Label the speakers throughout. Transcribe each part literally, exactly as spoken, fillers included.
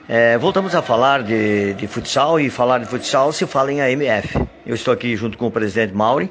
Speaker 1: É, voltamos a falar de, de futsal, e falar de futsal se fala em A M F. Eu estou aqui junto com o presidente Mauri,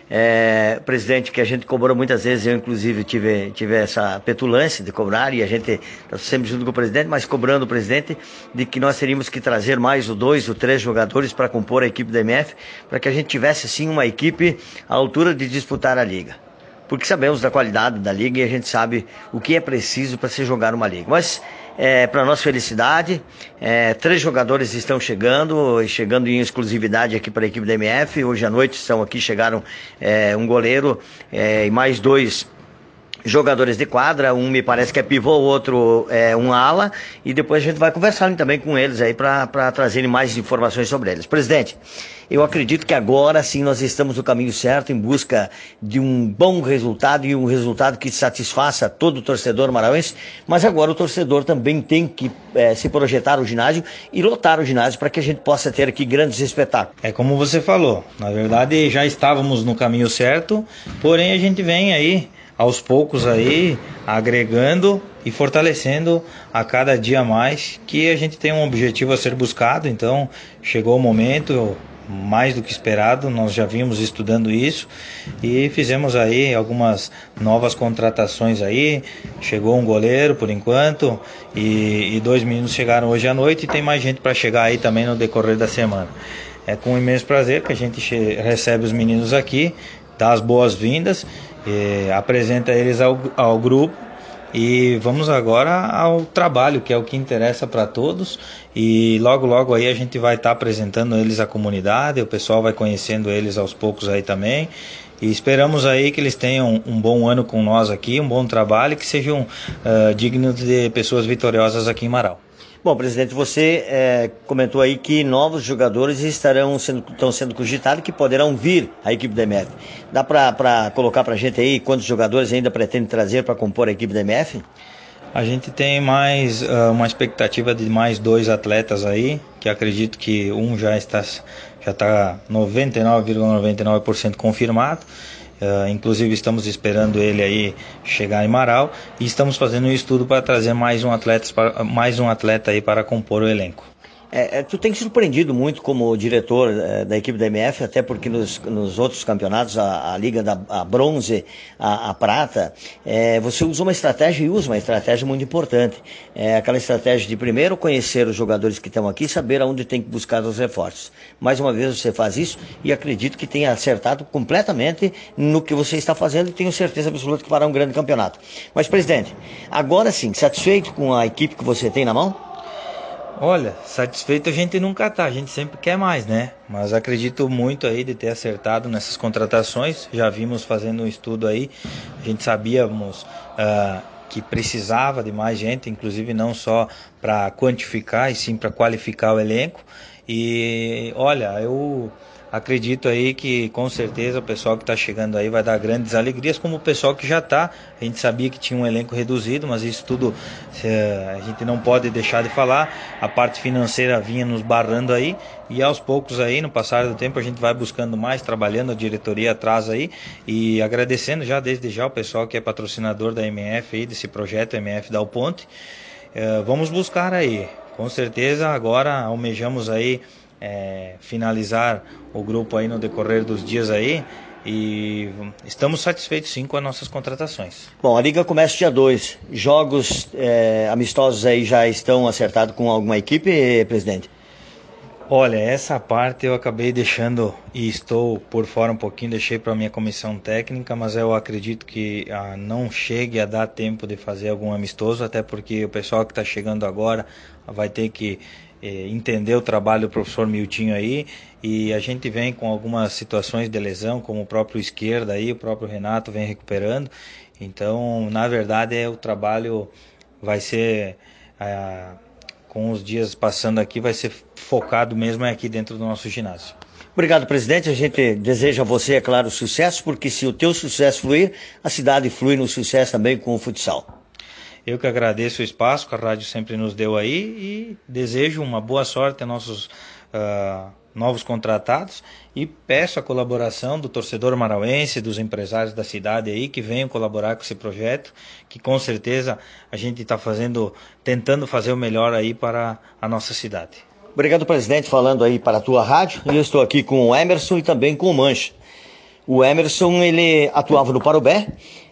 Speaker 1: é, presidente que a gente cobrou muitas vezes, eu inclusive tive, tive essa petulância de cobrar, e a gente está sempre junto com o presidente, mas cobrando o presidente de que nós teríamos que trazer mais o dois ou três jogadores para compor a equipe da A M F, para que a gente tivesse sim uma equipe à altura de disputar a liga. Porque sabemos da qualidade da liga e a gente sabe o que é preciso para se jogar uma liga. Mas, é, para nossa felicidade, é, três jogadores estão chegando, chegando em exclusividade aqui para a equipe da A M F. Hoje à noite estão aqui, chegaram é, um goleiro é, e mais dois jogadores de quadra, um me parece que é pivô, o outro é um ala, e depois a gente vai conversar também com eles aí para trazerem mais informações sobre eles. Presidente, eu acredito que agora sim nós estamos no caminho certo, em busca de um bom resultado, e um resultado que satisfaça todo o torcedor marauense, mas agora o torcedor também tem que é, se projetar o ginásio e lotar o ginásio para que a gente possa ter aqui grandes espetáculos.
Speaker 2: É como você falou, na verdade já estávamos no caminho certo, porém a gente vem aí aos poucos aí, agregando e fortalecendo a cada dia mais, que a gente tem um objetivo a ser buscado. Então chegou o momento, mais do que esperado, nós já vínhamos estudando isso e fizemos aí algumas novas contratações aí. Chegou um goleiro por enquanto e, e dois meninos chegaram hoje à noite, e tem mais gente para chegar aí também no decorrer da semana. É com imenso prazer que a gente recebe os meninos aqui, dá as boas-vindas, Eh, apresenta eles ao, ao grupo, e vamos agora ao trabalho, que é o que interessa para todos, e logo logo aí a gente vai estar tá apresentando eles à comunidade, o pessoal vai conhecendo eles aos poucos aí também, e esperamos aí que eles tenham um bom ano com nós aqui, um bom trabalho, que sejam uh, dignos de pessoas vitoriosas aqui em Marau.
Speaker 1: Bom, presidente, você é, comentou aí que novos jogadores estarão sendo, estão sendo cogitados, que poderão vir à equipe da A M F. Dá para colocar para a gente aí quantos jogadores ainda pretende trazer para compor a equipe da A M F?
Speaker 2: A gente tem mais uh, uma expectativa de mais dois atletas aí, que acredito que um já está já está noventa e nove vírgula noventa e nove por cento confirmado. Uh, inclusive estamos esperando ele aí chegar em Marau, e estamos fazendo um estudo para trazer mais um atleta, mais um atleta aí para compor o elenco.
Speaker 1: É, é, tu tem surpreendido muito como diretor é, da equipe da A M F, até porque nos, nos outros campeonatos, a, a Liga da a Bronze, a, a Prata, é, você usa uma estratégia, e usa uma estratégia muito importante. É aquela estratégia de primeiro conhecer os jogadores que estão aqui e saber aonde tem que buscar os reforços. Mais uma vez você faz isso, e acredito que tenha acertado completamente no que você está fazendo, e tenho certeza absoluta que fará um grande campeonato. Mas, presidente, agora sim, satisfeito com a equipe que você tem na mão?
Speaker 2: Olha, satisfeito a gente nunca tá, a gente sempre quer mais, né? Mas acredito muito aí de ter acertado nessas contratações. Já vimos fazendo um estudo aí, a gente sabíamos uh, que precisava de mais gente, inclusive não só para quantificar, e sim para qualificar o elenco. E olha, eu acredito aí que com certeza o pessoal que está chegando aí vai dar grandes alegrias, como o pessoal que já está. A gente sabia que tinha um elenco reduzido, mas isso tudo a gente não pode deixar de falar. A parte financeira vinha nos barrando aí, e aos poucos aí, no passar do tempo, a gente vai buscando mais, trabalhando a diretoria atrás aí, e agradecendo já desde já o pessoal que é patrocinador da M F aí, desse projeto M F Dal Ponte. Uh, vamos buscar aí, com certeza agora almejamos aí É, finalizar o grupo aí no decorrer dos dias aí, e estamos satisfeitos sim com as nossas contratações.
Speaker 1: Bom, a liga começa dia dois, jogos é, amistosos aí já estão acertados com alguma equipe, presidente?
Speaker 2: Olha, essa parte eu acabei deixando, e estou por fora um pouquinho, deixei para a minha comissão técnica, mas eu acredito que ah, não chegue a dar tempo de fazer algum amistoso, até porque o pessoal que está chegando agora vai ter que entender o trabalho do professor Miltinho aí, e a gente vem com algumas situações de lesão, como o próprio esquerda aí, o próprio Renato vem recuperando. Então, na verdade, é, o trabalho vai ser, ah, com os dias passando aqui, vai ser focado mesmo aqui dentro do nosso ginásio.
Speaker 1: Obrigado, presidente. A gente deseja a você, é claro, sucesso, porque se o teu sucesso fluir, a cidade flui no sucesso também com o futsal.
Speaker 2: Eu que agradeço o espaço que a rádio sempre nos deu aí, e desejo uma boa sorte a nossos uh, novos contratados, e peço a colaboração do torcedor marauense, dos empresários da cidade aí, que venham colaborar com esse projeto, que com certeza a gente está fazendo, tentando fazer o melhor aí para a nossa cidade.
Speaker 1: Obrigado, presidente, falando aí para a tua rádio. Eu estou aqui com o Emerson e também com o Mancha. O Emerson, ele atuava no Parobé,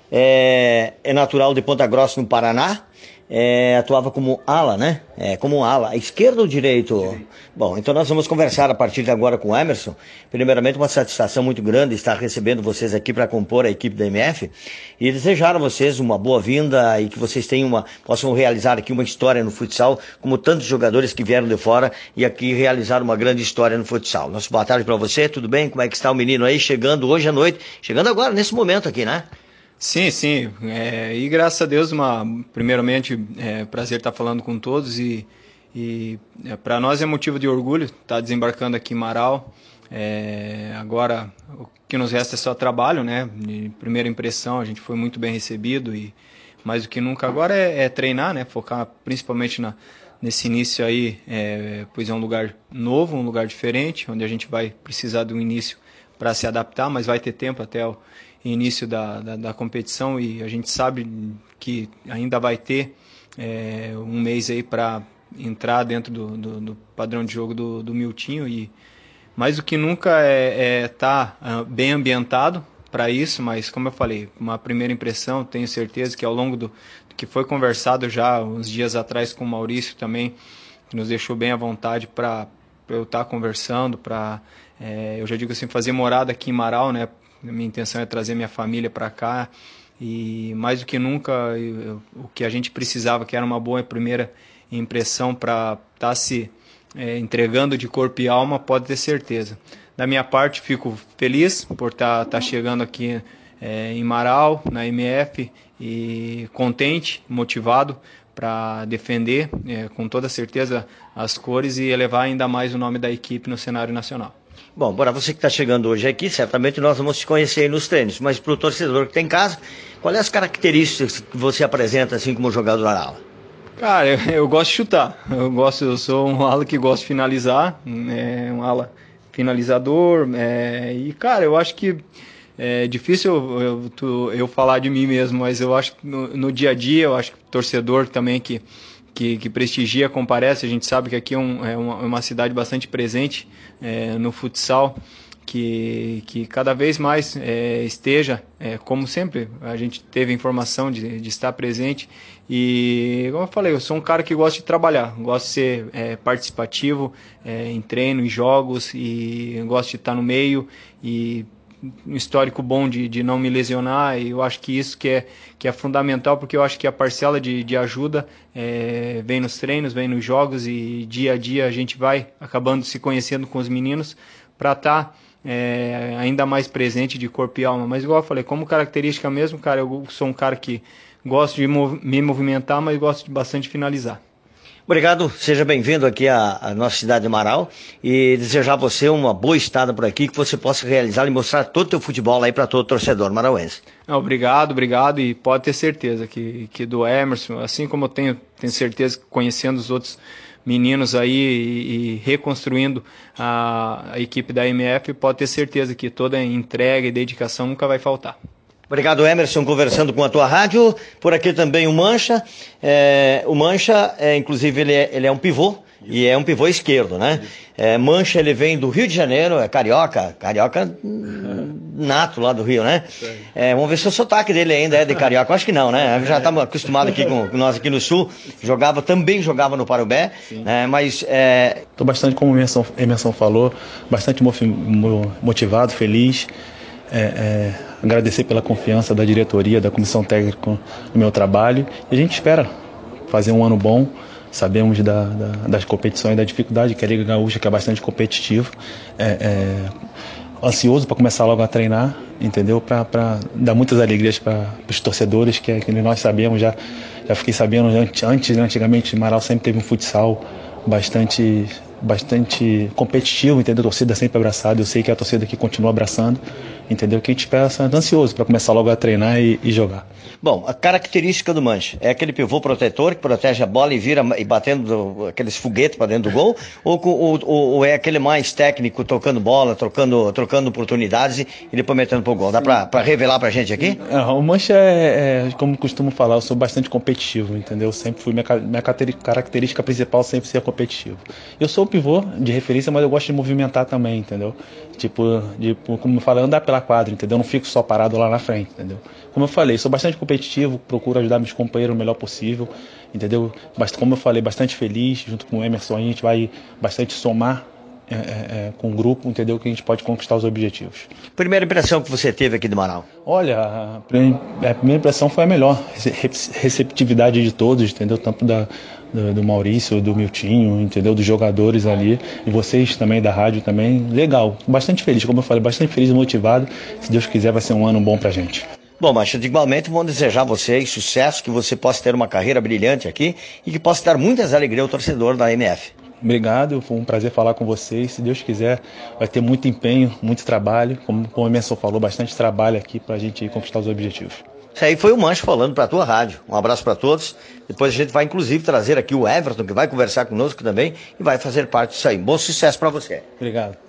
Speaker 1: é, é natural de Ponta Grossa, no Paraná. É, atuava como ala, né? É, como ala, esquerdo ou direito? direito? Bom, então nós vamos conversar a partir de agora com o Emerson. Primeiramente, uma satisfação muito grande estar recebendo vocês aqui para compor a equipe da M F e desejar a vocês uma boa-vinda e que vocês tenham uma, possam realizar aqui uma história no futsal, como tantos jogadores que vieram de fora e aqui realizaram uma grande história no futsal. Nossa boa tarde para você, tudo bem? Como é que está o menino aí chegando hoje à noite? Chegando agora, nesse momento aqui, né?
Speaker 3: Sim, sim, é, e graças a Deus, uma, primeiramente, é prazer estar falando com todos e, e é, para nós é motivo de orgulho estar desembarcando aqui em Marau. É, agora o que nos resta é só trabalho, né? De primeira impressão, a gente foi muito bem recebido e mais do que nunca agora é, é treinar, né? Focar principalmente na, nesse início aí, é, pois é um lugar novo, um lugar diferente, onde a gente vai precisar de um início para se adaptar, mas vai ter tempo até o início da, da, da competição e a gente sabe que ainda vai ter é, um mês aí para entrar dentro do, do, do padrão de jogo do, do Miltinho e mais do que nunca é estar é, tá, bem ambientado para isso, mas como eu falei, uma primeira impressão, tenho certeza que ao longo do, do que foi conversado já uns dias atrás com o Maurício também, que nos deixou bem à vontade para eu estar tá conversando, para é, eu já digo assim, fazer morada aqui em Marau, né? A minha intenção é trazer minha família para cá e mais do que nunca eu, o que a gente precisava, que era uma boa primeira impressão para estar tá se é, entregando de corpo e alma, pode ter certeza. Da minha parte, fico feliz por estar tá, tá chegando aqui é, em Marau, na M F, e contente, motivado para defender é, com toda certeza as cores e elevar ainda mais o nome da equipe no cenário nacional.
Speaker 1: Bom, para você que está chegando hoje aqui, certamente nós vamos te conhecer aí nos treinos, mas para o torcedor que tem em casa, quais as características que você apresenta assim como jogador ala?
Speaker 3: Cara, eu, eu gosto de chutar, eu, gosto, eu sou um ala que gosta de finalizar, é, um ala finalizador, é, e cara, eu acho que é difícil eu, eu, tu, eu falar de mim mesmo, mas eu acho que no, no dia a dia, eu acho que o torcedor também que Que, que prestigia, comparece, a gente sabe que aqui é, um, é uma, uma cidade bastante presente é, no futsal, que, que cada vez mais é, esteja, é, como sempre, a gente teve informação de, de estar presente e, como eu falei, eu sou um cara que gosta de trabalhar, gosto de ser é, participativo é, em treino, em jogos e gosto de estar no meio e um histórico bom de, de não me lesionar e eu acho que isso que é, que é fundamental porque eu acho que a parcela de, de ajuda é, vem nos treinos, vem nos jogos e dia a dia a gente vai acabando se conhecendo com os meninos para estar tá, é, ainda mais presente de corpo e alma, mas igual eu falei, como característica mesmo, cara, eu sou um cara que gosto de mov- me movimentar, mas gosto de bastante finalizar.
Speaker 1: Obrigado, seja bem-vindo aqui à, à nossa cidade de Marau e desejar a você uma boa estada por aqui, que você possa realizar e mostrar todo o teu futebol aí para todo torcedor marauense.
Speaker 3: Obrigado, obrigado e pode ter certeza que, que do Emerson, assim como eu tenho, tenho certeza que conhecendo os outros meninos aí e, e reconstruindo a, a equipe da M F, pode ter certeza que toda entrega e dedicação nunca vai faltar.
Speaker 1: Obrigado, Emerson, conversando com a tua rádio. Por aqui também o Mancha. É, o Mancha, é, inclusive, ele é, ele é um pivô, e é um pivô esquerdo, né? É, Mancha, ele vem do Rio de Janeiro, é carioca, carioca nato lá do Rio, né? É, vamos ver se o sotaque dele ainda é de carioca. Acho que não, né? Já estamos acostumados aqui com nós aqui no Sul. Jogava, também jogava no Parobé, né? Mas...
Speaker 4: Estou é... bastante, como a Emerson, Emerson falou, bastante motivado, feliz. É, é, agradecer pela confiança da diretoria, da comissão técnica no meu trabalho e a gente espera fazer um ano bom. Sabemos da, da, das competições, da dificuldade que a Liga Gaúcha, que é bastante competitivo, é, é, ansioso para começar logo a treinar, entendeu? Para dar muitas alegrias para os torcedores, que, que nós sabemos, já, já fiquei sabendo antes, antes, antigamente Marau sempre teve um futsal bastante bastante competitivo, entendeu? A torcida sempre abraçada, eu sei que é a torcida que continua abraçando, entendeu? Que a gente espera, ansioso para começar logo a treinar e, e jogar.
Speaker 1: Bom, a característica do Mancha é aquele pivô protetor que protege a bola e vira e batendo do, aqueles foguetes para dentro do gol, ou, ou, ou é aquele mais técnico tocando bola, trocando, trocando oportunidades e depois metendo pro gol? Dá para revelar pra gente aqui?
Speaker 4: É, o Mancha é, é, como costumo falar, eu sou bastante competitivo, entendeu? Sempre fui, minha, minha característica principal sempre ser competitivo. Eu sou o pivô de referência, mas eu gosto de movimentar também, entendeu? Tipo, de, como eu falei, andar pela quadra, entendeu? Eu não fico só parado lá na frente, entendeu? Como eu falei, sou bastante competitivo, procuro ajudar meus companheiros o melhor possível, entendeu? Mas, como eu falei, bastante feliz, junto com o Emerson, a gente vai bastante somar é, é, com o grupo, entendeu? Que a gente pode conquistar os objetivos.
Speaker 1: Primeira impressão que você teve aqui do Marau?
Speaker 4: Olha, a primeira impressão foi a melhor, receptividade de todos, entendeu? Tanto da Do, do Maurício, do Miltinho, entendeu? Dos jogadores ali, e vocês também da rádio também, legal, bastante feliz, como eu falei, bastante feliz e motivado. Se Deus quiser vai ser um ano bom pra gente.
Speaker 1: Bom, mas igualmente vou desejar a vocês sucesso, que você possa ter uma carreira brilhante aqui e que possa dar muitas alegrias ao torcedor da M F.
Speaker 4: Obrigado, foi um prazer falar com vocês. Se Deus quiser, vai ter muito empenho, muito trabalho, como, como o Emerson falou, bastante trabalho aqui pra gente conquistar os objetivos.
Speaker 1: Isso aí foi o Mancha falando para a tua rádio. Um abraço para todos. Depois a gente vai inclusive trazer aqui o Everton, que vai conversar conosco também e vai fazer parte disso aí. Bom sucesso para você.
Speaker 4: Obrigado.